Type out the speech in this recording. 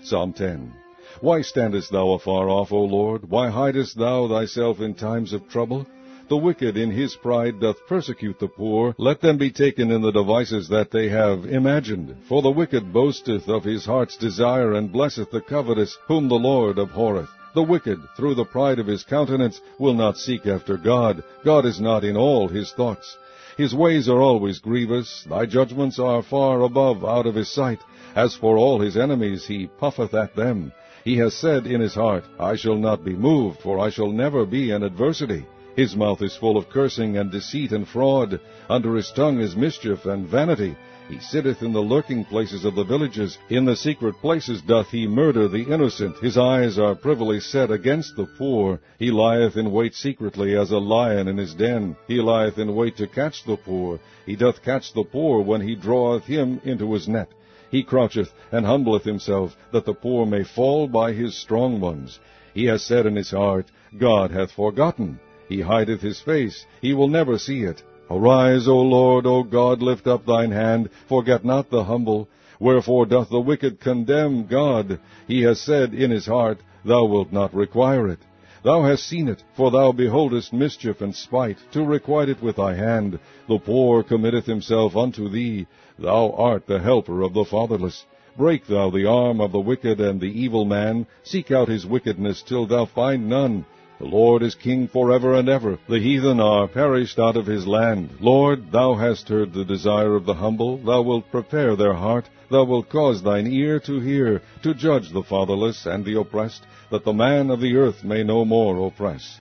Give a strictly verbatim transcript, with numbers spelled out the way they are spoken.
Psalm ten. Why standest thou afar off, O Lord? Why hidest thou thyself in times of trouble? The wicked in his pride doth persecute the poor. Let them be taken in the devices that they have imagined. For the wicked boasteth of his heart's desire, and blesseth the covetous, whom the Lord abhorreth. The wicked, through the pride of his countenance, will not seek after God. God is not in all his thoughts. His ways are always grievous. Thy judgments are far above out of his sight. As for all his enemies, he puffeth at them. He has said in his heart, I shall not be moved, for I shall never be in adversity. His mouth is full of cursing and deceit and fraud. Under his tongue is mischief and vanity. He sitteth in the lurking places of the villages. In the secret places doth he murder the innocent. His eyes are privily set against the poor. He lieth in wait secretly as a lion in his den. He lieth in wait to catch the poor. He doth catch the poor when he draweth him into his net. He croucheth and humbleth himself, that the poor may fall by his strong ones. He has said in his heart, God hath forgotten. He hideth his face, he will never see it. Arise, O Lord, O God, lift up thine hand, forget not the humble. Wherefore doth the wicked condemn God? He has said in his heart, Thou wilt not require it. Thou hast seen it, for thou beholdest mischief and spite, to requite it with thy hand. The poor committeth himself unto thee. Thou art the helper of the fatherless. Break thou the arm of the wicked and the evil man. Seek out his wickedness till thou find none. The Lord is king forever and ever. The heathen are perished out of his land. Lord, thou hast heard the desire of the humble. Thou wilt prepare their heart. Thou wilt cause thine ear to hear, to judge the fatherless and the oppressed, that the man of the earth may no more oppress.